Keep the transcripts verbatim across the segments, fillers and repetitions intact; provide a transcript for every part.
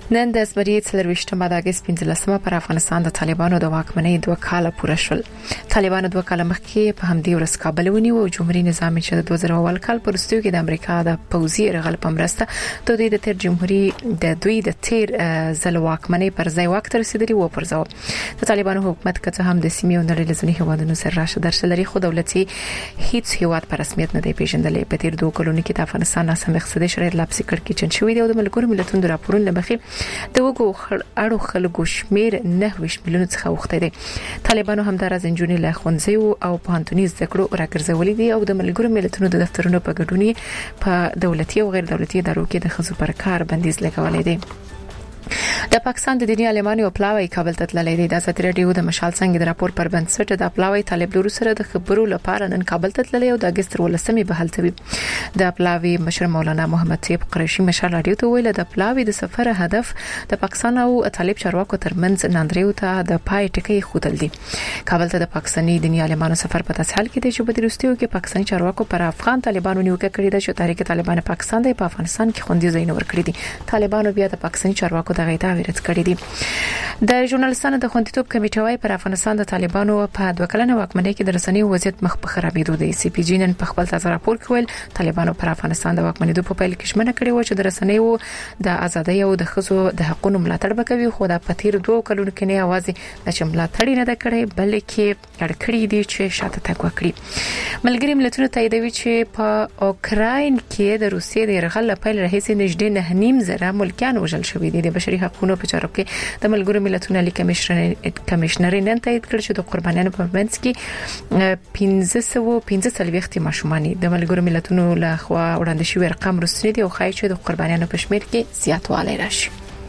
نن د اسمري څلرويشتمه د اگست پنځلسمه پر افغانستان د طالبانو د واکمنۍ دوه کاله پوره شول. طالبانو دوه کاله مخکې په همدې ورځ کابل ونیو او جمهوریت نظام چې د دوه زره اول کال پر وروستیو کې د امریکا د پوځي یرغل په مرسته د دوی د تیر جمهوریت د دوی د تیر ځل واکمنۍ پر ځای وخت رسیدلی و پر ځو. د طالبانو حکومت کته هم د سیمې او نړۍ لزنی هوادونو سره راشه درشل لري خو دولتي هیڅ هیواد پر رسمیت نه دی پیژندل. په تیر دوه کلونو کې د افغانستان ناسم اقتصادي شرایط لا پسې کړ کې چن شوې دي او د ملګرو ملتونو د راپورونو لمخې د وګو اړو خلکو شمیر نه ویش ملیونو څخه وخته دي. طالبانو هم د رازنجونی له خونځي او پانتونی زکړو راګرځولې دي او د ملګرو ملتونو د دفترونو په ګډونی په دولتي او غیر دولتي ادارو کې د خزو پر کار بندیز لګولې دي. د پاکستان د دینی علمانو پلاوی کابل ته تللی دی. د ازادي رادیو د مشال څنګه د راپور پر بنسټ د پلاوی طالب لورو سره د خبرو لپاره نن کابل ته تللی او د اگست ولسمې به هلته وي. د پلاوی مشر مولانا محمد طیب قریشي مشال رادیو ته ویل د پلاوی د سفر هدف د پاکستان او طالب چارواکو ترمنځ ناندریو ته د پای ټکی خودل دي. کابل ته د پاکستاني دینی علمانو سفر په تاسو حال کې د چې په دروستیو کې پاکستاني چارواکو پر افغان طالبانو نیوکه کړې ده چې تحریک طالبان پاکستان د افغانستان کې خوندي ځای نه ورکړي دي. طالبانو بیا د پاکستاني چارواکو د غیدا ویرت کړی دي. د ژورنالستانو د خوندیتوب کمیټه وايي پر افغانستان د طالبانو په دوه کلنه واکمنۍ کې د رسنیو وضعیت مخ په خرابېدو دی. سی پی جی نن په خپل تازه راپور کې ویل طالبانو پر افغانستان د واکمنۍ په پیل کې شمنه کړې و چې د رسنیو د ازادۍ او د خزو د حقوقو ملاتړ وکوي خو د پتیر دوه کلونو کې نه आवाज د ملاتړ نه کړي بلکې کړکړې دي چې شاته تګ وکړي. ملګری ملتونو تاییدوي چې په اوکراین کې د روسیې د یرغل په پیل راهیسې نږدې نه نیم زره ملکیان وژل شوي دي. د بشري حقوقو په چارو کې د ملګرو ملتونو عالی کمشنر کمشنر نن تایید کړ چې د قربانیانو په منځ کې پنځه سوه پنځه څلوېښت ماشومان د ملګرو ملتونو له خوا وړاندې شوی رقم رسېدلی دی او ښایي چې د قربانیانو په شمېر کې زیاتوالی راشي.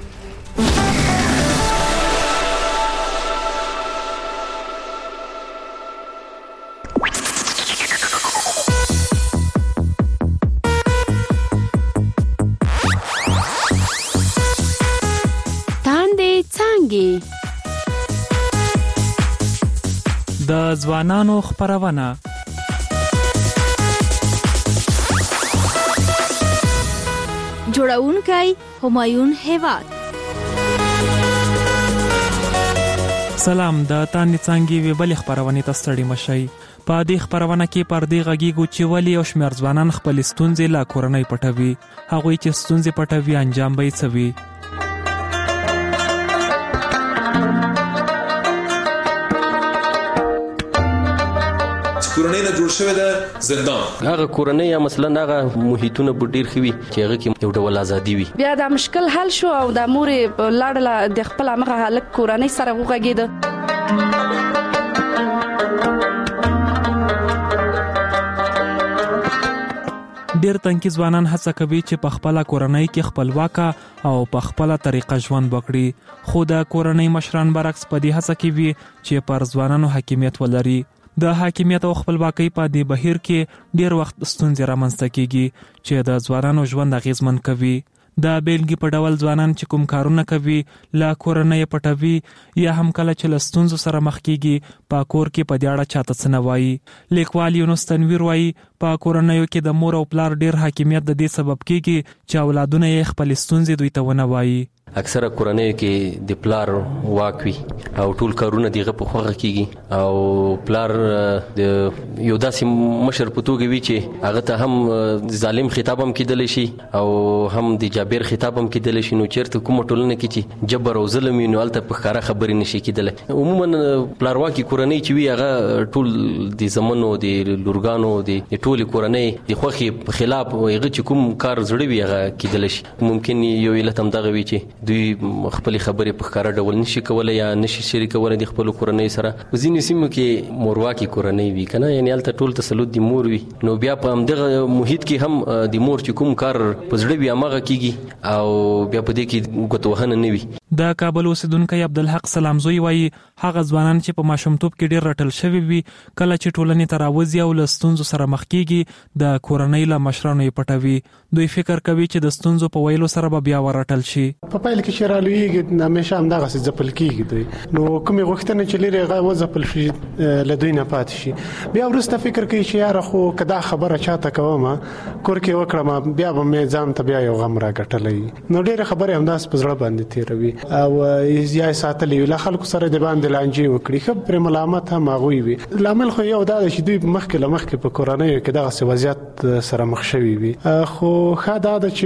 د ځوانانو خبرونه جوړونکي همایون هیواد. سلام د تانی څنګه وی بل خبرونه تستړی مشي. په دې خبرونه کې پر دې غږیږو چې ولی او شمیر ځوانان خپل ستونزې لا کورنۍ پټوي. هغه چې ستونزې پټوي انجام به یې څوي. کورنۍ نه جوړ شوی د زندان هغه کورنۍ یا مثلا هغه محیطونه ډیر خوي چې هغه کې یو ډول ازادي وي. بیا دا مشکل حل شو او د مورې لاړه د خپل هغه حالت کورنۍ سره وغږیده. ډیر تنکي ځوانان هڅه کوي چې په خپل کورنۍ کې خپلواک او په خپل طریقه ژوند وکړي خو د کورنۍ مشران برعکس په دې هڅه کوي چې پر ځوانانو حاکمیت ولري. د حاکمیت او خپلواکۍ په دې بهیر کې ډیر وخت ستونزې رامنځته کیږي چې د ځوانانو ژوند اغیزمن کوي. د بیلګې په ډول ځوانان چې کوم کارونه کوي لا کورنۍ پټوي یا هم کله چې له ستونزو سره مخ کیږي په کور کې په دې اړه چاته څه نه وایي. لیکوال یونس تنویر وایي په کورنیو کې د مور او پلار ډیر حاکمیت د دې سبب کیږي چې اولادونه یې خپل ستونزې دوی ته ونه وایي. اکثره کورنۍ کې د پلار واک وي او ټول کارونه دیغه په خوغه کیږي او پلار د یو داسې مشر په توګه وي چې هغه ته هم ظالم خطاب هم کېدلی شي او هم د جابر خطاب هم کېدلی شي. نو چیرته کومه ټولنه کې چې جبر او ظلم وي نو هلته په ښکاره خبرې نشي کېدلی. عموما پلارواکي کورنۍ چې وي هغه ټول د زمنو د لورګانو د ټولې کورنۍ د خوښې په خلاف هغه چې کوم کار زړه وي هغه کېدلی شي. ممکن یو علت هم دغه وي چې دوی خپل خبرې په ښکاره ډول نشي کولای یا نشي شریکولای د خپل کورنۍ سره. ځینې سیمو کې مورواکي کورنۍ وي کنه یعنی هلته ټول تسلط د مور وي نو بیا په همدغه محیط کې هم د مور چې کوم کار په زړه وي هغه کیږي او بیا په دې کې ګوتوهنه نه وي. د کابل اوسیدونکو عبدالحق سلامزوی وایي هغه ځوانان چې په ماشومتوب کې ډیر رټل شوی وي کله چې ټولنې ته راوځي او له ستونزو سره مخ کیږي د کورنۍ له مشرانو یې پټوي. دوی فکر کوي چې د ستونزو په ویلو سره به بیا ورټل شي. په پایله کې چې رالویږي همیشه همدغسې ځپل کیږي دوی، نو کومې غوښتنې چې لري هغه وځپل شي له دوی نه پاتې شي. بیا وروسته فکر کوي چې یاره خو که دا خبره چاته کوم کور کې وکړم بیا به مې ځان ته بیا یو غم راګټلی، نو ډېرې خبرې همداسې په زړه باندې تېروي او یا یې ساتلي وي له خلکو سره د باندې لانجې وکړي، ښه پرې ملامت هم هغوی وي. لامل خو یو دا ده چې دوی مخکې له مخکې په کورنیو کې دغسې وضعیت سره مخ شوي وي. خو ښه دا ده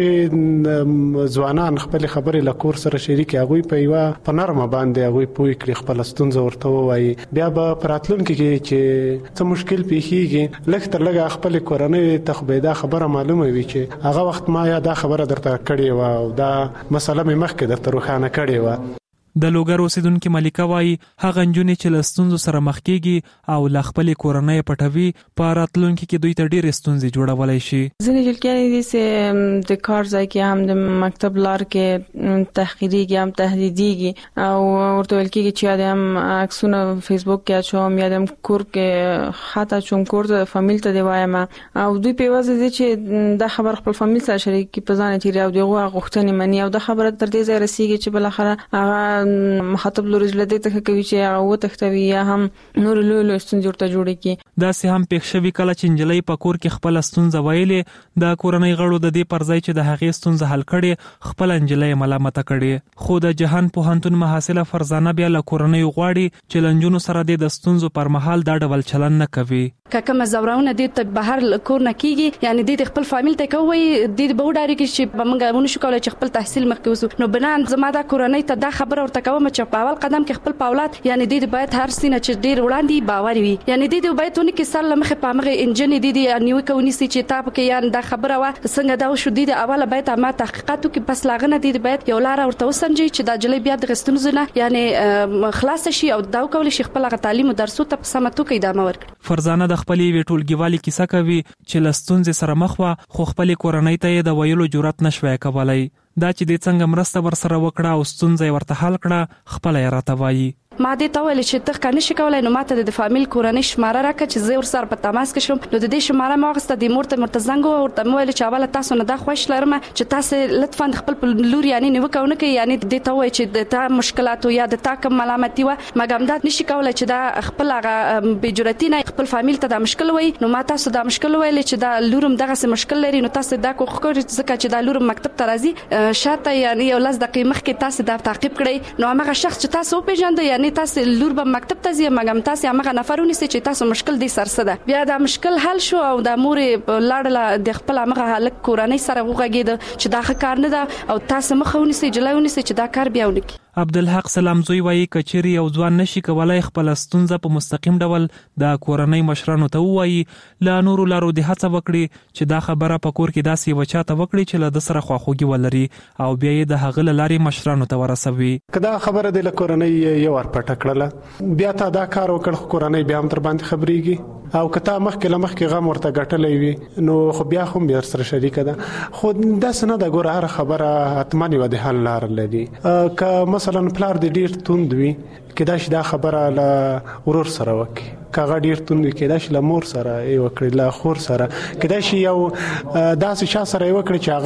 چې ځوانان خپلې خبرې له کور سره شریکې هغوی په یوه په نرمه باندې هغوی پوه کړي، خپله ستونزه ورته ووایي، بیا به په راتلونکي کې چې څه مشکل پیښیږي لږ تر لږه خپلې کورنۍ ته خو به دا خبره معلومه وي چې هغه وخت ما یا دا خبره درته کړې وه او دا مسله مې مخکې درته روښانه کړې وه. د لوګر اوسیدونکو ملیکه وایي هغه نجونې چې له ستونزو سره مخ کیږي او له خپلې کورنۍ پټوي په راتلونکي کې دوی ته ډېرې ستونزې جوړولی شي. ځینې جلکیانې دي چې د کار ځای کې هم د مکتب لار کې تحقیریږي هم تهدیدیږي او ورته ویل کېږي چې یا د هم عکسونه فیسبوک کې اچوم یا د هم کور کې خط اچوم کور ته فامیل ته دی وایم او دوی په یوازې دي چې دا خبر خپل فامیل سره شریک کړي په ځان یې تېري او د هغو غوښتنې مني او دا خبره تر دې ځایه رسېږي چې بالاخره هغه مخاطب لوري له دې ته کوي چې هغه وتښتوي یا هم نور لوی لوی ستونزې ورته جوړې کړي. داسې هم پېښ شوي کله چې نجلۍ په کور کې خپله ستونزه ویلې د کورنۍ غړو د دې پر ځای چې د هغې ستونزه حل کړې خپله نجلۍ ملامته کړې. خو د جهان پوهنتون محصله فرزانه بیا له کورنۍ غواړي چې له نجونو سره د ستونزو پر مهال دا ډول چلن نه کوي. که کومه زورونه دې ته بهر کور نه کیږي یعنی دې خپل فامیل ته کوي دې به وډاري کې چې موږ ونه شو کولای چې خپل تحصیل مخکې وسو، نو بنان زما دا کورنۍ ته دا خبره ورته کوم چې په اول قدم کې خپل پاولات یعنی دې باید هر سینه چې ډیر وړاندې باور وي، یعنی دې باید ونه کې سره مخه په مغه انجن دې دې نیو کوي چې تاب کې یان دا خبره وا څنګه دا شو دې اوله باید ما تحقیقاتو کې پس لاغنه دې باید یو لار ورته وسنجي چې دا جلې بیا د غستونزونه یعنی خلاص شي او دا کول شي خپل تعلیم او درسو ته سمتو کې ادامه ورکړي. فرزانه د خپلې ویټولګي والی کیسه کوي چې له ستونزې سره مخ وه خو خپلې کورنۍ ته یې د ویلو جرأت نشوی کولی. دا چې دې څنګه مرسته ورسره وکړه او ستونزه یې ورته حل کړه خپله یې راته وایي. ما دې ته ویل چې ته کنه شي کولای نو ماته د فامیل کورنۍ شماره راکړه چې زه ور سره په تماس کې شم، نو د دې شماره ما واغسته د مور ته مرته زنګ ورته ویل چې اوله تاسو نه دا خوښ لرم چې تاسو لطفا خپل لور یعنی نه وکونه کې یعنی دې ته وای چې د تا مشکلات یا د تا کوم ملامتي و مګم دا نشي کولای چې دا خپل هغه بجرتی نه خپل فامیل ته دا مشکل وای، نو ما تاسو دا مشکل ویل چې دا لورم دغه څه مشکل لري نو تاسو دا کو خو ځکه چې دا لورم مکتب ته راځي شاته یعنی یو لاس دقیقې مخکې تاسو دا تعقیب کړئ، نو هغه شخص چې تاسو پیژند یعنی تاسو لور مکتب ته ځي مګم تاسو هغه نفرونه چې تاسو مشکل دي سرسده بیا دا مشکل حل شو او د مور لاړه د خپل هغه حالت کورنۍ سره وغږید چې دا ښه کار نه ده او تاسو مخاوني سي جلایونی سي چې دا کار بیا ونکړي. عبدالحق سلامزوی وایي کچېرې یو ځوان نشي کولای خپل ستونزه په مستقیم ډول د کورنۍ مشرانو ته ووایي، له نورو لارو د هڅه وکړي چې دا خبره په کور کې داسې یوه چا ته وکړي چې له ده سره خواخوږي ولري او بیا یې د هغه له لارې مشرانو ته ورسوي. که دا خبره دې له کورنۍ یو ور پټه کړله بیا تا دا کار وکړ خو کورنۍ بیا هم در باندې خبرېږي او که تا مخکې له مخکې غم ورته ګټلی وي نو خو بیا خو بیا سره شریکه ده، خو داسې نه ده. ګوره هره خبره حتما یوه د حل لاره لري. که مثلا پلار دې ډېر توند وي کېدای شي دا خبره له ورور سره وکړي، که هغه ډېر توند وي کېدای شي له مور سره یې وکړي، له خور سره کېدای شي یو داسې چا سره یې وکړي چې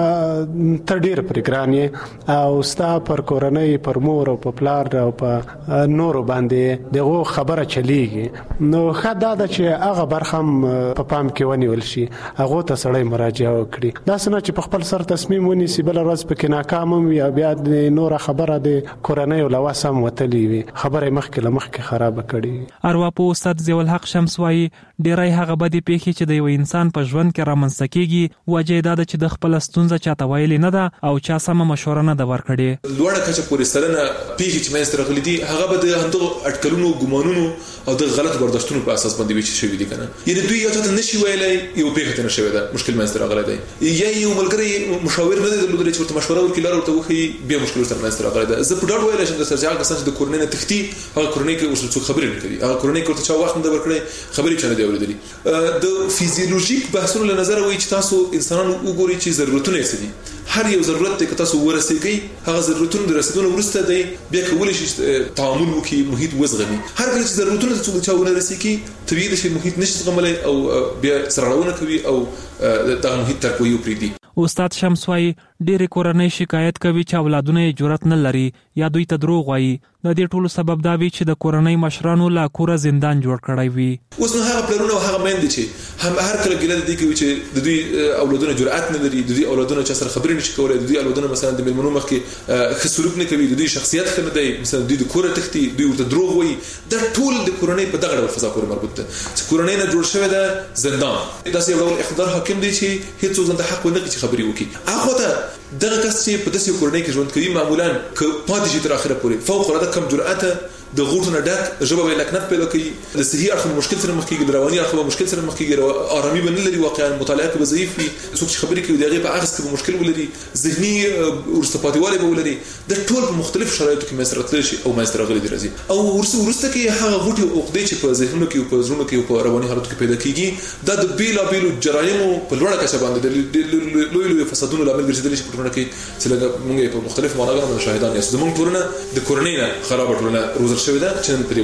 هغه ته ډېر پرې ګران یې او ستا پر کورنۍ پر مور او په پلار او په نورو باندې دغو خبره چلیږي، نو ښه دا ده چې هغه برخه هم په پام کې ونیول شي، هغو ته سړی مراجعه وکړي. داسې نه چې په خپل سر تصمیم ونیسي بله ورځ پکې ناکام هم وي او بیا د نوره خبره د کورنۍ له وس هم وتلي وي، خبره یې مخکې له مخکې خرابه کړي. ارواپوه استاد ضیاءالحق شمس وایي ډېری هغه بدې پیښې چې د یو انسان په ژوند کې رامنځته کېږي وجه یې دا ده چې د خپله ستونزه چاته ویلې نه ده او چا سمه مشوره نه ده ورکړې. لوړه کچه پورې سلنه پیښې چې منځته راغلي دي هغه به د همدغو اټکلونو ګمانونو او د غلط برداشتونو په اساس باندې ویل شوي دي که نه، یعنې دوی یو ته نشي ویلی یو پیښه ته نه شوې ده مشکل منځته راغلی دی، یا یو ملګری مشاور نه دی درلودلی چې ورته مشوره ورکړي لاره ورته وښیي بیا مشکل ورسره منځته راغلی ده. زه په ډاډ ویلی شم درسره چې هغه کسان چې د کورنۍ نه تښتي هغه کورنۍ کې ورسره څوک خبرې نه کوي، هغه کورنۍ کې ورته چا وخت نه ده ورکړی خبرې چا نه دی اورېدلي. د فیزیولوژیک بحثونو له نظره وایي چې تاسو انسانانو وګورئ چې ضرورتونه یې څه دي، هر یو ضرورت ته تاسو ورسېږئ هغه ضرورتونه د رسیدونکو وروسته دی بیا کولای شي تعامل وکړي محیط وزغمي هر کله چې ضرورتونه څو چا ونه رسېږي طبيعي د شي محیط نشي زغملای او بیا سرغړونه کوي او د محیط تر کوي پریدي. استاد شمس وايي ډېر کورنۍ شکایت کوي چې اولادونه یې جرأت نه لري یا دوی ته دروغ وایي. د دې ټولو سبب دا وی چې د کورنۍ مشرانو لا کوره زندان جوړ کړی وي. اوس نو هغه پلرونه او هغه مېندې چې هم هر کله ګیله دي کوي چې د دوی اولادونه جرأت نه لري، د دوی اولادونه چې سره خبرې نشي کولای، د دوی اولادونه مثلا د ملمنو مخ کې ښه سلوک نه کوي، د دوی شخصیت ښه نه دی، مثلا دوی د کوره تختی، دوی ورته دروغ وایي. دا ټول د کورنۍ په دغه ډول فضا پورې مربوط ده چې کورنۍ نه جوړ شوی ده زندان. دا یو ډول اقتدار حاکم دی چې هیڅ څوک ته حق ونه لري چې خبرې وکړي. هغه ته دغه کس چې په داسې کورنۍ کې ژوند کوي معمولا ک پاتې شي تر اخره پورې فوق العاده کم جرأت د غوټونه ډک ژبه به لکنت پیدا کوي، د صحي اړخ مشکل سره مخ کېږي، د رواني اړخ مشکل سره مخ کېږي، آرامي به نه لري، واقعا مطالعه کې به ضعیف وي، څوک چې خبرې کوي دغه په اخذ کې به مشکل ولري، ذهني ورستپاتیواله به ولري. د ټول په مختلف شرایطو کې مسره تل شي او مسره غلي درځي او ورسره ورسته کې هغه غوټي او عقدې چې په ذهنونو کې او په زړونو کې او په رواني حالتو کې پیدا کیږي دا د بیلا بیلو جرایمو په لوړه کچه باندې د لوی لوی فسادونو لامل ګرځیدل شي په ټولنه کې چې لږ موږ په مختلف معناګانو باندې شاهدان یو زموږ ټولنه د کورنۍ نه خراب ټولنه روزل شوې ده چې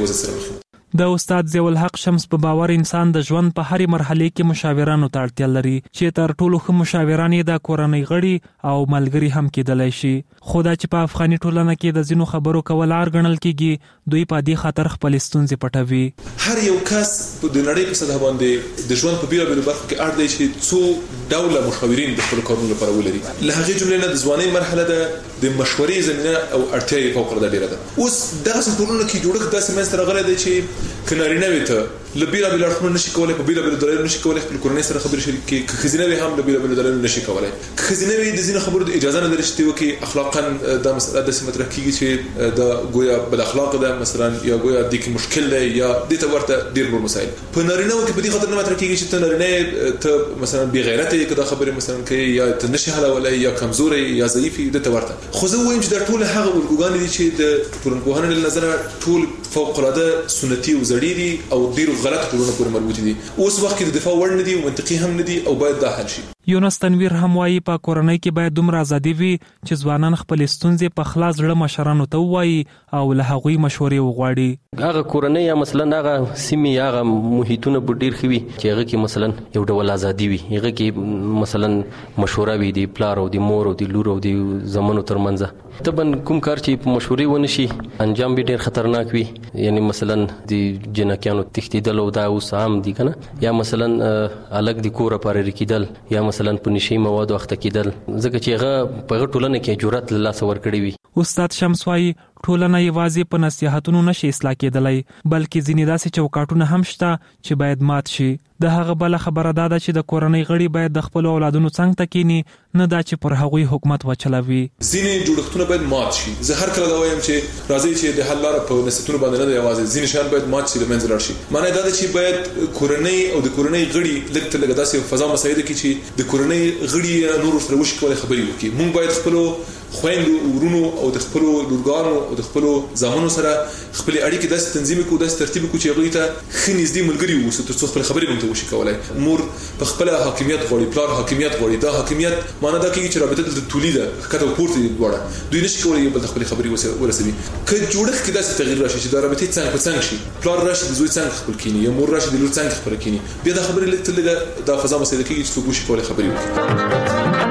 د استاد ضیاء الحق شمس په باور انسان د ژوند په هرې مرحله کې مشاورانو ته اړتیا لري چې تر ټولو ښه مشاوران یې د کورنۍ غړي او ملګري هم کېدلی شي. خو دا چې په افغاني ټولنه کې د ځینو خبرو کول عار ګڼل کېږي دوی په دې خاطر خپل ستونزې پټوي. هر یو کس د نړۍ په سطح باندې د ژوند په بیلا بیلو برخو کې اړ دی چې څو ډوله مشاورین د خپل کارونو لپاره ولري. له هغې جملې نه د ځوانۍ مرحله ده د مشورې زمینه او اړتیا یې فوق العاده ډېره ده. اوس دغسې ټولنه کې جوړښت داسې منځته راغلی دی چې که نارینه وي ته له بیلا بیلو اړخونو نشي کولی، په بیلا بیلو دلایلو نشي کولی خپل کورنۍ سره خبرې شریک کړي، که ښځینه وي هم له بیلا بیلو دلایلو نشي کولی. که ښځینه وي د ځینو خبرو د اجازه نه لري چې دې وکړي، اخلاقا دا مسله داسې مطرح کېږي چې دا ګویا بد اخلاقه ده مثلا یا ګویا دې کې مشکل دی یا دې ته ورته ډېر نور مسایل. په نارینه‌و کې په دې خاطر نه مطرح کېږي چې ته نارینه ته مثلا بې غیرته یې که دا خبرې مثلا کوي یا ته نشي حلولی یا کمزوری یا ضعیف یې دې ته ورته. خو زه وایم چې دا ټول هغه الګوګانې دي چې د ټولنپوهنې له نظره ټول فوق العاده سنتي او زړې دي او ډېرو غلطو ټولنو پورې مربوطې دي. اوس وخت کې د دفاع وړ نه دي او منطقي هم نه دي او باید دا حل شي. یونس تنویر هم وايي په کورنۍ کې باید دومره ازادي وي چې ځوانان خپل ستونزې په خلاص زړه مشرانو ته ووایي او له هغوی مشورې وغواړي. هغه کورنۍ یا مثلا هغه سیمې هغه محیطونه به ډېر ښه وي چې هغه کې مثلا یو ډول ازادي وي، هغه کې مثلا مشوره وي د پلار او د مور او د لور او د زامنو ترمنځ. طبعا کوم کار چې په مشورې ونه شي انجام به ډېر خطرناک وي، یعنی مثلا د جنکیانو تښتېدل او دا اوس عام دي که نه، یا مثلا الګ د کوره پارېرې کېدل یا مثلا په نشي موادو اخته کېدل، ځکه چې هغه په هغه ټولنه کې جرأت له لاسه ورکړی وي. استاد شمس وايي ټولنه یوازې په نصیحتونو نشي اصلاح کېدلی بلکې ځینې داسې چوکاټونه هم شته چې باید مات شي. د هغه بله خبره دا ده چې د کورنۍ غړي باید د خپلو اولادونو څنګ ته کینی، نه دا چې پر هغوی حکومت وچلوي. ځینې جوړښتونه باید مات شي. زه هر کله دا وایم چې راځي چې د حل لاره په نصیحتونو باندې نه دی، یوازې ځینې شیان باید مات شي، له منځه لاړ شي. معنی دا ده چې باید کورنۍ او د کورنۍ غړي لږ تر لږه داسې فضا مساعده کړي چې د کورنۍ غړي نور سره وشي کولی خبرې وکړي. موږ باید خپلو خويندو ورونو او د خپلو لورګانو او د خپلو زامنو سره خپل اړیکې داسې تنظیم کړو، داسې ترتیب کړو چې هغوی ته ښه نږدې ملګري واوسو تر څو خپل خبرې موږ ته وشي کولی. مور په خپل حاکمیت غواړي، پلار حاکمیت غواړي. دا حاکمیت معنی دا کوي چې رابطه د تولید کته پورته دي دواړه، دوی نشي کولی یو بل ته خپل خبرې ورسوي. که جوړښت کې داسې تغییر راشي چې دا رابطه څنګه په څنګه شي، پلار راشي د زوی څنګه خپل کینی یا مور راشي د لور څنګه خپل کینی، بیا دا خبرې لږ تر لږه دا فضا مساعده کوي چې څوک وشي کولی خبرې وکړي.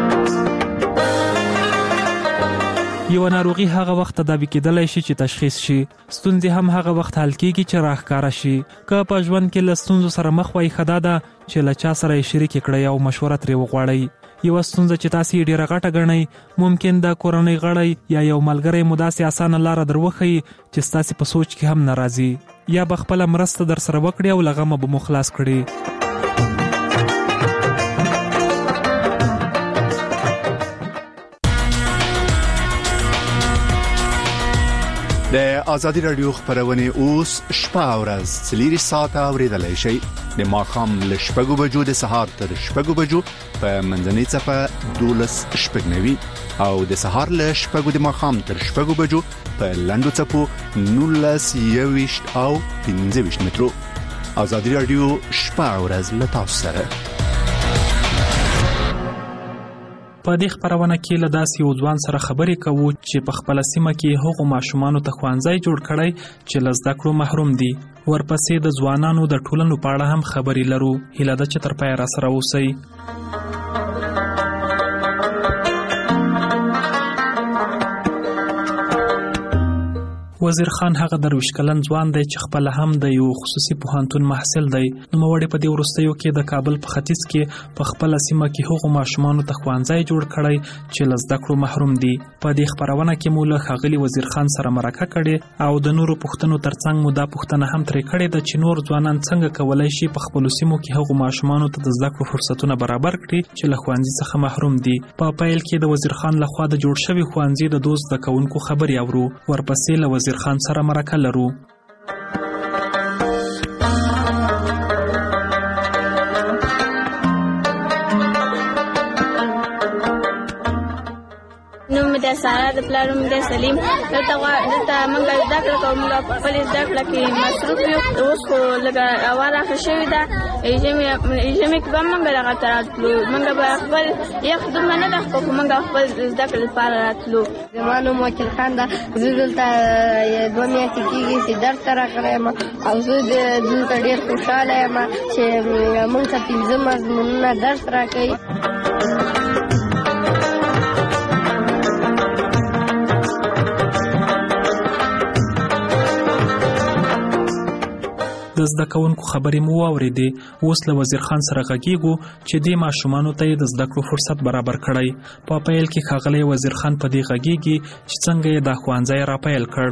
یو ناروغي هغه وخت تداوی کېدلی شي چې تشخیص شي، ستونزې هم هغه وخت حل کېږي چې راښکاره شي. که په ژوند کې له ستونزو سره مخ وئ ښه دا ده چې له چا سره یې شریکې کړئ او مشوره ترې وغواړئ. یوه ستونزه چې تاسې یې ډېره غټه ګڼئ ممکن د کورنۍ غړی یا یو ملګری مو داسې اسانه لاره در وښیي چې ستاسې په سوچ کې هم نه راځي، یا به خپله مرسته در سره وکړي او له غمه به مو خلاص کړي. د آزادی رادیو خبرونه اوس شپه او ورځ څلوري ساعته اوریدلای شئ. د ماښام له شپږو بجو د سهار تر شپږو بجو په منځنۍ څپه دولس شپږ نوي او د سهار له شپږو د ماښام تر شپږو بجو په لنډو څپو نولس یويشت او پنځه ویشت مترو. آزادی رادیو شپه او ورځ له تاسو سره. په دې خبرونه کې له داسې یو ځوان سره خبرې کوو چې په خپل سیمه کې هغو ماشومانو ته ښوونځی جوړ کړی چې له زده کړو محروم دي. ورپسې د ځوانانو د ټولنو په اړه هم خبرې لرو. هیله ده چې تر پایه راسره اوسئ. وزیر خان هغه درویش کلن ځوان دی چې خپل هم د یو خصوصي پوهنتون محصل دی. نوموړی په دې وروستیو کې د کابل په ختیځ کې په خپل سیمه کې هغو ماشومانو ته ښوونځی جوړ کړی چې له زده کړو محروم دي. په دې خبرونه کې مو له ښاغلي وزیر خان سره مرکه کړې او د نورو پوښتنو ترڅنګ مو دا پوښتنه هم ترې کړې ده چې نور ځوانان څنګه کولی شي په خپلو سیمو کې هغو ماشومانو ته د زده کړو فرصتونه برابر کړي چې له ښوونځي څخه محروم دي. په پیل کې د وزیر خان لخوا د جوړ شوي ښوونځي د دوه زده کوونکو خبرې اورو. ورپسې له وزیر خان سره مرکه لرو. نوم مې د سارا، د پلار نوم د سلیم. دلته دلته موږ زده کړه کوو، موږ په خپل زده کړه کې مصروف یو. اوس خو لږه هوا راښه شوې ده، ژمي کې به موږ دغه ته راتلو. موږ به خپل یخ دومره نه ده خو موږ خپل زده کړې لپاره راتلو. زما نوم وکیل خان ده. زه دلته دوه میاشتې کېږي چې درس ته راغلی یم او زه دلته ډېر خوشحاله یم چې موږ ته پنځه مضمونونه درس راکوي. د زده کوونکو خبرې مو واورېدې. اوس له وزیر خان سره غږیږو چې دې ماشومانو ته یې د زده کړو فرصت برابر کړی. په پیل کې ښاغلی وزیر خان په دې غږیږي چې څنګه یې دا ښوونځی را پیل کړ.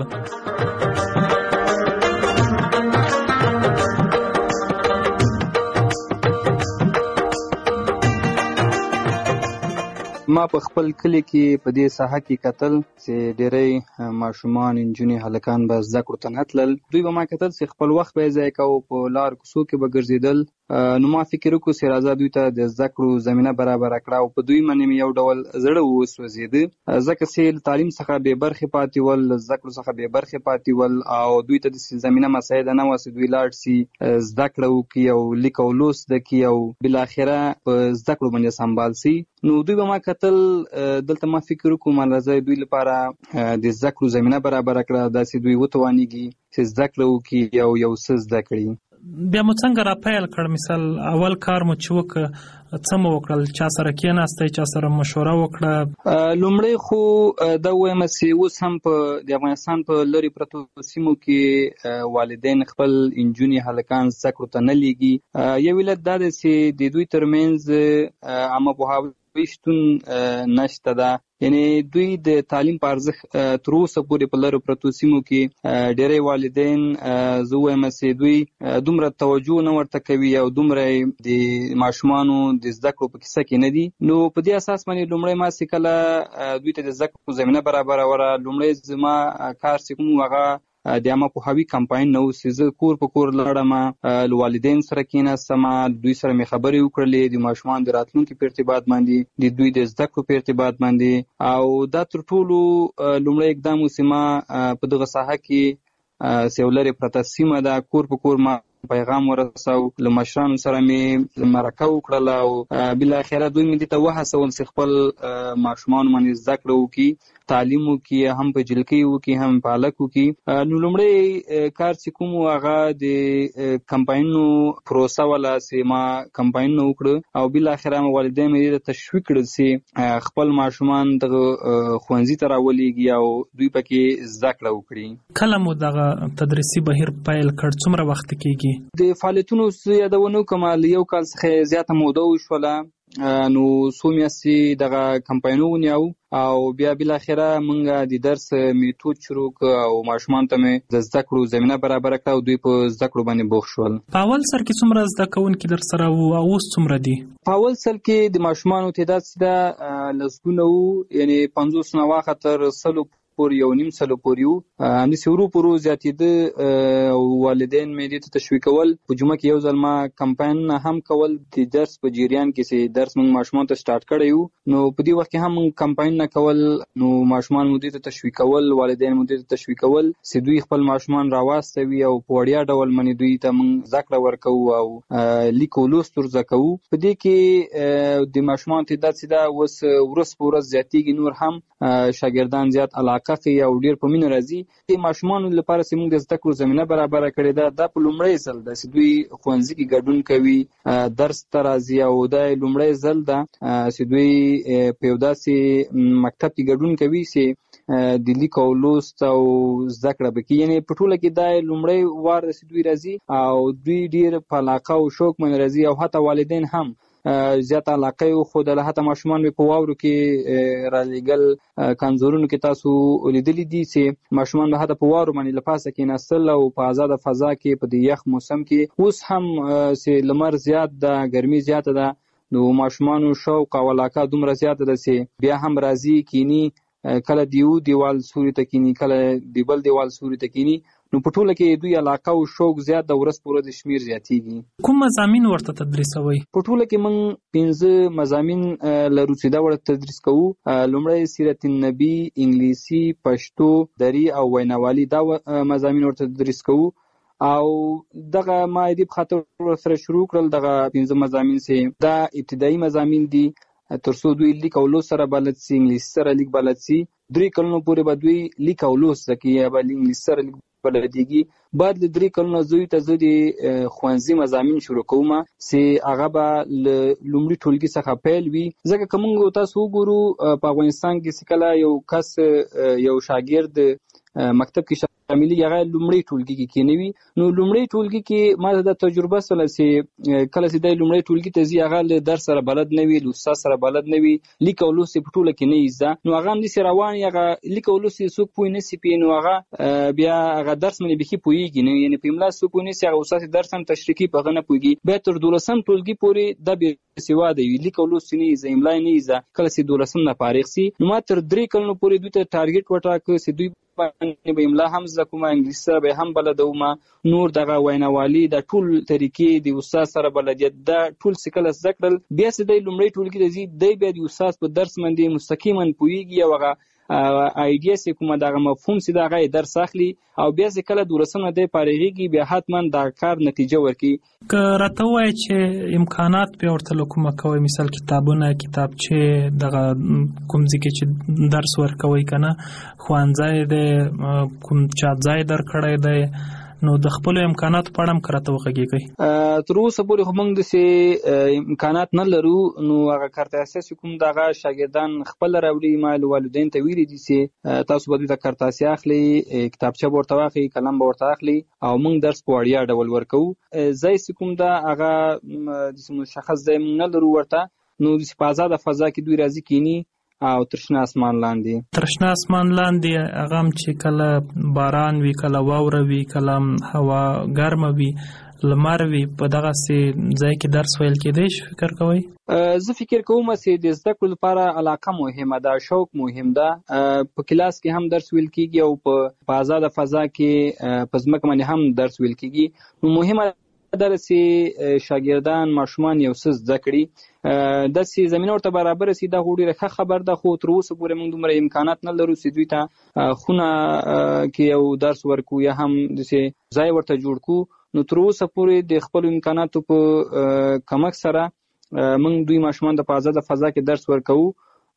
ما په خپل کلی کې په دې ساحه کې کتل چې ډېری ماشومان، نجونې، هلکان به زده کړو ته نه تلل. دوی به ما کتل چې خپل وخت به یې ضایع کوو، په لار کوڅو کې به ګرځېدل. نو ما فکر وکړو چې راځه دوی ته د زده کړو زمینه برابره کړه او په دوی باندې مې یو ډول زړه وسوځېده، ځکه چې له تعلیم څخه بې برخې پاتې ول، له زده کړو څخه بې برخې پاتې ول او دوی ته داسې زمینه مساعده نه وه چې دوی لاړ شي زده کړه وکړي او لیک او لوست زده کړي او بالاخره په زده کړو باندې سمبال شي. نو دوی به ما کتل، دلته ما فکر وکړو ما راځي دوی لپاره د زده کړو زمینه برابره کړه، داسې دوی وتوانېږي چې زده کړه وکړي او یو څه زده کړي. بیا مو څنګه را پیل کړ؟ مثال اول کار مو چې وکړ څه مو وکړل؟ چا سره کېناستئ؟ چا سره مشوره وکړه؟ لومړی خو دا وایم چې اوس هم په د افغانستان په لرې پرتو سیمو کې والدین خپل نجونې، هلکان زده کړو ته نه لیږي. یو علت دا دی چې د دوی ترمنځ عامه پوهاوی شتون نشته ده، یعنی دوی د تعلیم په ارزښت تر اوسه پورې په لرو پرتو سیمو کې ډېری والدین زه وایم چې دوی دومره توجه نه ورته کوي او دومره د ماشومانو د زده کړو په کیسه کې نه دي. نو په دې اساس باندې لومړی ما چې کله دوی ته د زده کړو زمینه برابروله، لومړی زما کار چې کوم هغه د عامه پوهاوي کمپاین نه و چې زه کور په کور لاړم، له والدین سره کېناستم، دوی سره مې خبرې وکړلې د ماشومانو د راتلونکي په ارتباط باندې، د دوی د زده کړو په ارتباط باندې. او دا تر ټولو لومړی اقدام و چې ما په دغه ساحه کې چې یو لرې پرته سیمه ده، کور په کور ما پیغام ورساو، له مشرانو سره مې مرکه وکړله او بالاخره دوی مې دې ته وهڅول چې خپل ماشومان باندې زده کړه وکړي، تعلیم وکړي، هم په جلکۍ وکړي هم په هلک وکړي. نو لومړی کار چې کوم هغه د کمپاینونو پروسه وله چې ما کمپاینونه وکړه او بالاخره مې والدین مې دې ته تشویق کړل چې خپل ماشومان دغه ښوونځي ته راولېږي او دوی پکې زده کړه وکړي. کله مو دغه تدریسي بهیر پیل کړ؟ څومره وخت کېږي؟ د فعالیتونو یادونه وکړم، له یو کال څخه زیاته موده وشوله. نو څو میاشتې دغه کمپاینونه ونیو او بیا بالاخره موږ د درس میتود شروع کړ او ماشومان ته مې د زده کړو زمینه برابره کړه او دوی په زده کړو باندې بوخت شول. په اول سر کې څومره زده کوونکي در سره وو او اوس څومره دي؟ په اول سر کې د ماشومانو تعداد چې ده لسګونه وو، یعنې پنځوس نه واخه تر سلو پورې یو نیم سلو پورې وو. همداسې ورو په ورو زیاتېده. والدین مې دې ته تشویقول. په جمعه کې یو ځل ما کمپاین هم کول د درس په جریان کې چې درس موږ ماشومان ته سٹارټ کړی وو. نو په دې وخت کې هم کمپاین نه کول، نو ماشومان مو دې ته تشویقول، والدین مو دې ته تشویقول چې دوی خپل ماشومان راواستوي او په وړیا ډول باندې دوی ته موږ زده کړه ورکوو او لیک او لوست ور زده کوو. په دې کې د ماشومان تعداد چې دا اوس ورځ په ورځ زیاتېږي، نور هم شاګردان زیات علاقه کوي او ډېر په مینه راځي. د ماشومانو لپاره چې موږ د زده کړو زمینه برابره کړې ده، دا په لومړی ځل ده چې دوی ښوونځي کې ګډون کوي، درس ته راځي او دا لومړی ځل ده چې دوی په یو داسې مکتب کې ګډون کوي چې د لیک او لوست او زده کړه پکې، یعنې په ټوله کې دا لومړی وار ده چې دوی راځي او دوی ډېر په علاقه او شوق باندې راځي او حتی والدین هم زیات علاقه یو خو د حتی ماشومان په واورو کې را لېږل. کانزورونو کې تاسو لیدلی دي چې ماشومان به حتی په واورو باندې له پاسه کېناستل او په آزاده فضا کې په دې یخ موسم کې. اوس هم چې لمر زیات ده، ګرمي زیاته ده، نو ماشومانو شوق او علاقه دومره زیاته ده چې بیا هم راځي کینی، کله دیو دیوال سوري ته کینی، کله دی بل دیوال سوري ته کینی. نو په ټوله کې دوی علاقه او شوق زیات د ورځ په ورځ شمیر زیاتېږي. کوم مضامین ورته تدریسوي؟ په ټوله کې موږ پنځه مضامین لرو چې دا ورته تدریس کوو. لومړی سیرت النبی، انګلیسي، پښتو، دري او ویناوالي، دا مضامین ورته تدریس کوو. او دغه ما دې په خاطر سره شروع کړل دغه پنځه مضامین چې دا ابتدایي مضامین دي، ترڅو دوی لیک او لوست سره بلد سي، انګلیسي سره لیک بلد سي. درې کلونو پورې به دوی لیک او لوست زده کوي یا به انګلیسي سره لیک بلدېږي. بعد له درې کلونو زوی ته زه د ښوونځي مضامین شروع کوم چې هغه به له لومړي ټولګي څخه پیل وي. ځکه که موږ تاسو وګورو په افغانستان کې چې کله یو کس یو شاګرد مکتب کې شاملي هغه لومړی ټولګي کې کېنوي، نو لومړی ټولګي کې ما د تجربه سره چې کله چې د لومړی ټولګي ته ځي هغه له درس سره بلد نه وي، له استاد سره بلد نه وي، لیک او لوست په ټوله کې نه زده، نو هغه همداسې روان هغه لیک او لوست څوک پوه نه سي پی، نو هغه بیا هغه درس باندې بیخي پوهېږي نه، یعنې په املا څوک پوه نه سي، هغه استاد درس هم تشریح کوي په هغه نه پوهېږي. بیا تر دولسم ټولګي پورې دا بېسواده وي، لیک او لوست نه زده، املا نه زده. کله چې دولسم نه فارغ سي نو ما تر درې کلونو پورې دوی ته ټارګېټ وټاکه چې دوی باندې به املا هم زده کوم، انګلیسي سره به هم بلدوم، نور دغه ویناوالي د ټول طریقې د استاد سره بلدیت دا ټول څه کله زده کړل. بیا چې دی لومړی ټولګي ته ځي دی بیا د استاد په درس باندې مستقیما پوهېږي او هغه آیډیا چې کومه دغه مفهوم چې د هغه یې درس اخلي او بیا چې کله دولسم نه دی فارغېږي بیا حتما د کار نتیجه ورکوي. که راته ووایې چې امکانات بیا ورته له کومه کوئ، مثال کتابونه، کتابچې، دغه کوم ځای کې چې درس ورکوئ که نه، ښوونځی دی، کوم چاپ ځای درکړی دی، نو د خپلو امکاناتو په اړه هم که راته وغږېږئ. تر اوسه پورې خو موږ داسې امکانات نه لرو، نو هغه کارت اساسي کوم دغه شاګردان خپله راوړي. ما والدین ته ویلي دي چې تاسو به دوی ته کارت اساسي اخلي، کتابچه به ورته واخلي، قلم به ورته اخلي او موږ درس په وړیا ډول ورکوو. ځای چې کوم ده هغه داسې مشخص ځای موږ نه لرو ورته، نو داسې په ازاده فضا کې دوی راځي کینی او ترشنه اسمان لاندې ترشنه اسمان لاندې هغه هم چې کله باران وي، کله واوره وي، کله هوا ګرمه وي، لمر وي، په دغسې ځای کې درس ویل کېدی شي فکر کوئ؟ زه فکر کوم چې د زده کړو لپاره علاقه مهمه ده، شوق مهم ده. په کلاس کې هم درس ویل کېږي او په آزاده فضا کې په ځمکه باندې هم درس ویل کېږي. نو مهمه ده چې شاګردان ماشومان یو څه زده کړي، داسې زمینه ورته برابره سي. دا خو ډېره ښه خبر ده، خو تر اوسه پورې موږ دومره امکانات نه لرو چې دوی ته خونه کې یو درس ورکو یا هم داسې ځای ورته جوړ کړو. نو تر اوسه پورې د خپلو امکاناتو په کمک سره موږ دوی ماشومان ته په آزاده فضا کې درس ورکوو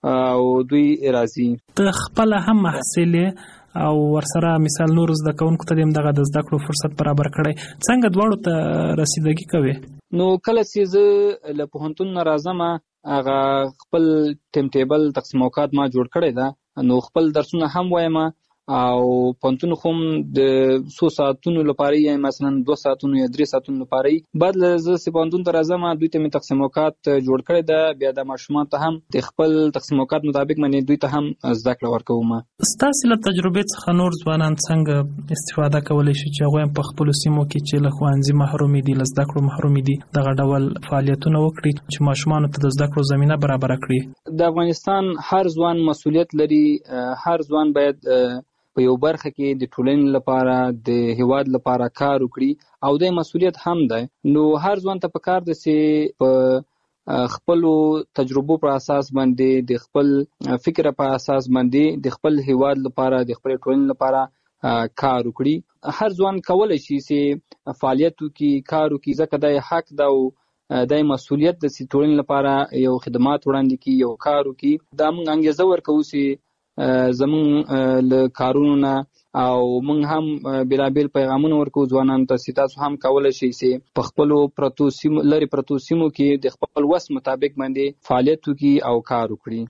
او دوی راځي. ته خپله هم محصل او ورسره مثال نور زده کوونکو ته هم دغه د زده کړو فرصت برابر کړی، څنګه دواړو ته رسیدګي کوي؟ نو کله چې زه له پوهنتون نه راځم هغه خپل ټیم ټیبل تقسیم اوقات ما جوړ کړی ده، نو خپل درسونه هم وایم او پونتون هم د څو ساعتونو لپاره یا مثلا دوه ساعتونو یا درې ساعتونو لپاره بعد له ز پونتون تر ازمه دوی ته تقسیم اوقات جوړ کړی دا بیا د ماشومان ته هم د خپل تقسیم اوقات مطابق باندې دوی ته هم زده کړه ورکوم. ستاسو له تجربې څخه نور ځوانان څنګه استفاده کولای شي چې هغه په خپل سیمو کې چې له ښوونځي محروم دي له زده کړو محروم دي دغه ډول فعالیتونه وکړي چې ماشومان ته د زده کړو زمينه برابر کړي؟ د افغانستان هر ځوان مسؤلیت لري، هر ځوان باید په یو برخه کې د ټولنې لپاره د هیواد لپاره کار وکړي او د مسؤلیت هم ده. نو هر ځوان ته پکار ده چې په خپل تجربو پر اساس باندې د خپل فکر په اساس باندې د خپل هیواد لپاره د خپل ټولنې لپاره کار وکړي. هر ځوان کولای شي چې فعالیت وکړي، کار وکړي، ځکه د حق ده او د مسؤلیت د ټولنې لپاره یو خدمات وړاندې کی، یو کار وکړي. دا موږ انګیزه ورکوو چې زموږ له کارونو نه او موږ هم بېلابېل پیغامونه ورکوو ځوانانو ته چې تاسو هم کولی شئ چې په خپلو پرتو سیمو لرې پرتو سیمو کې د خپل وس مطابق باندې فعالیت وکړي او کار وکړي.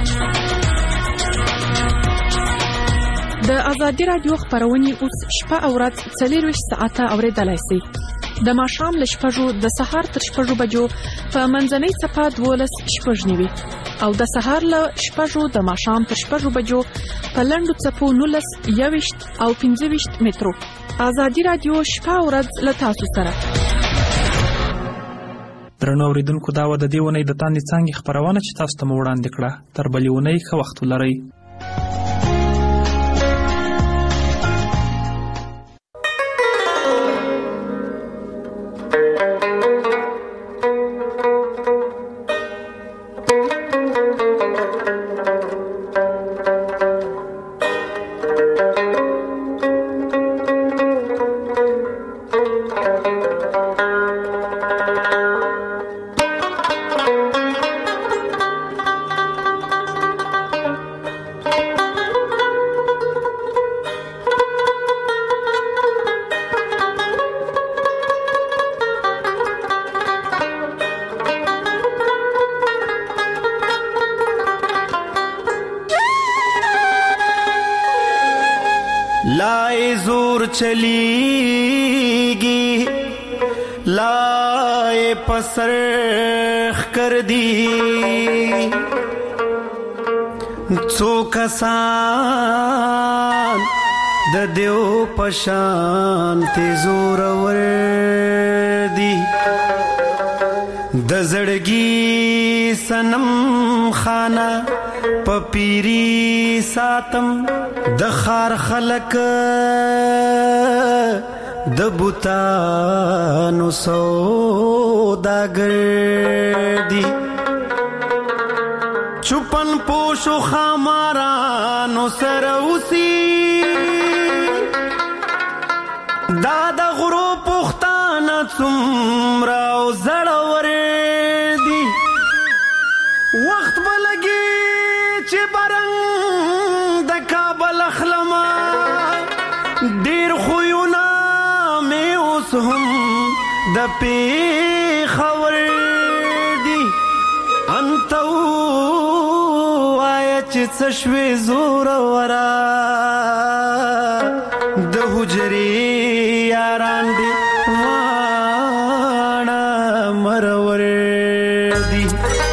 د ازادي راډیو خبرونه اوس شپه او ورځ څلورویشت ساعته اورېدلای شئ. د ماښام له شپږو د سهار تر شپږو بجو په منځنۍ څپه دولس شپږ نیوي او د سهار له شپږو د ماښام تر شپږو بجو په لنډو څپو نولس یوویشت او پنځه ویشت مترو. ازادي راډیو شپه او ورځ له تاسو سره. درنو اوریدونکو دا و د دې ونې د تاندې څانګې خبرونه چې تاسو ته مو وړاندې کړه. تر بلې ونې ښه وخت ولرئ. चलीगी लाए पसरख कर दी څو کسان د دیو پشان تیزور ور دی د زړګي سنم خانه پپیری ساتم د خار خلق د بوتانو سوداګر دی چپن پوشو خامارانو سره اوسي دا د غرو پختانه څومره او زړور دي وخت بلګي چې برنګ د کابل اخلما ډیر خوونه مې اوس هم د پیښور دي انتو چې شوي زور ورا د حجرې یاران دي واړه مرور دي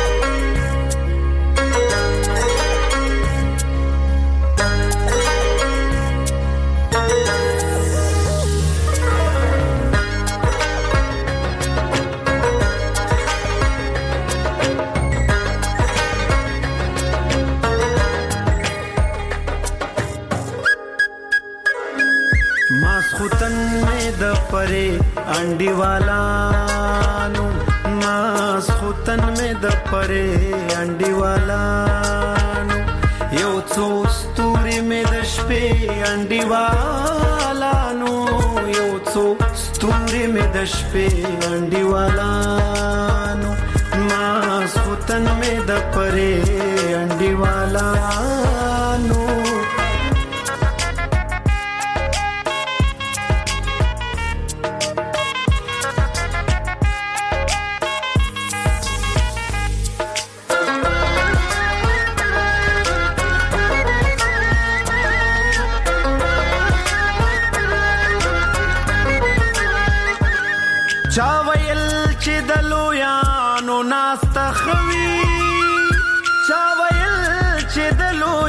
परे अंडी वालानु मास खुतन में द परे अंडी वालानु यो څو ستوري में د شپې अंडी वालानु यो څو ستوري में د شپې अंडी वालानु मास खुतन में द परे अंडी वालानु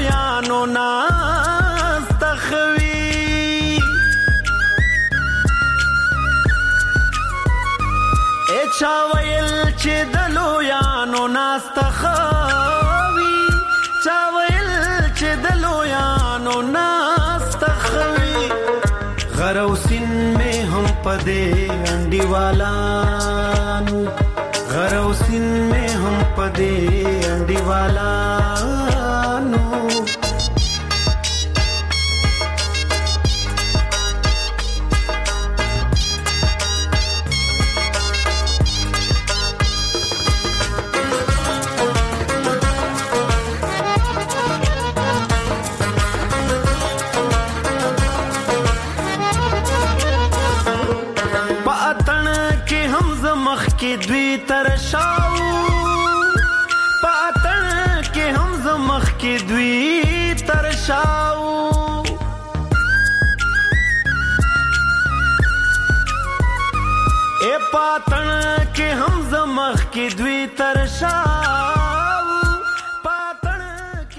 لویانو ناس تخوي اچا ویل چې د لویانو ناس تخوي چا ویل چې د لویانو ناس تخوي غروسین میں ہم پدے انڈی والانو غروسین میں ہم پدے انڈی والانو کې دوی ترشاو پاتن کې هم زمخ کې دوی ترشاو اے پاتن کې هم زمخ کې دوی ترشاو